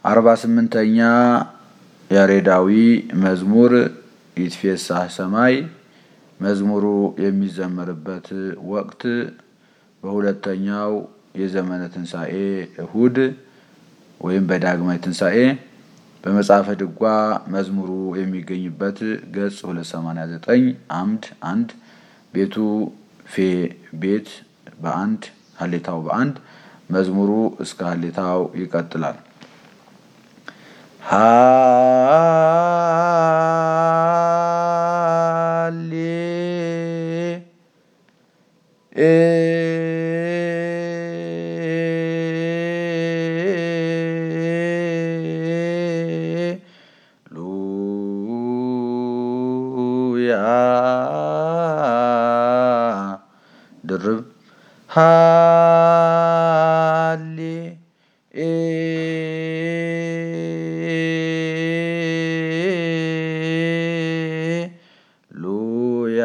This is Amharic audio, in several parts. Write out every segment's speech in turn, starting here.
48ኛ ያሬዳዊ መዝሙር ይትፌሳህ ሰማይ። መዝሙሩ የሚዘመርበት ወቅት በሁለተኛው የዘመነ ትንሣኤ እሁድ ወይም በዳግማይ ትንሣኤ። በመጽሐፈ ድጓ መዝሙሩ የሚገኝበት ገጽ 289 አምድ 1 ቤቱ ፌ ቤት በአንድ ሀሌታው በአንድ መዝሙሩ እስከ ሀሌታው ይቀጥላል። ሃሌ ሉያ ድርብ ሃሌ ሉያ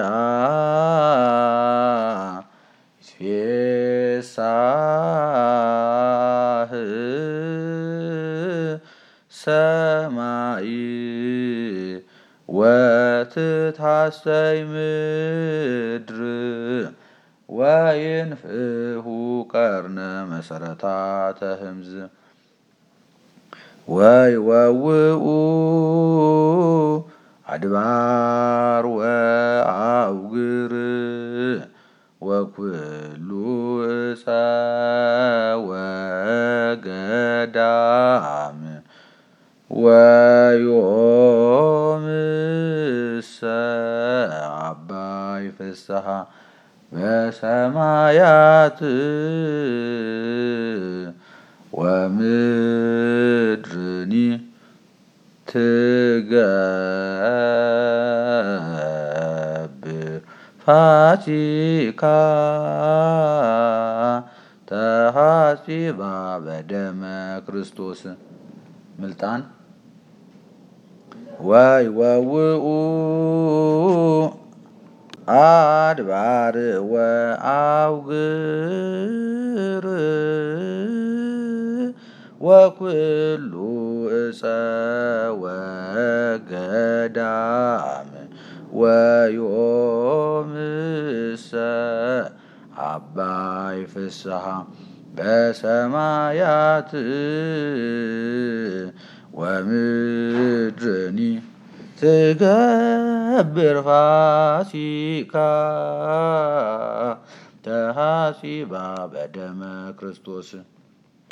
ይትፌሳህ ሰማይ ወትትሐሰይ ምድር ወይንፍሑ ቀርነ መሰረታተ ህምዝ ወይወውኡ አድባር ወአውግር ወኩሉ ዕፀ ወገዳም ወዮምሰ አባይ ፍስሐ በሰማያት ወምድርኒ ትገብር ፋሲካ ተሐሲባ በደመ ክርስቶስ። ምልጣን ወይወውኡ አድባር ወአውግር ወኩሉ ዕፀ ወገዳም ወዮምሰ አባይ ፍስሐ በሰማያት ወምድርኒ ትገብር ፋሲካ ተሐሲባ በደመ ክርስቶስ።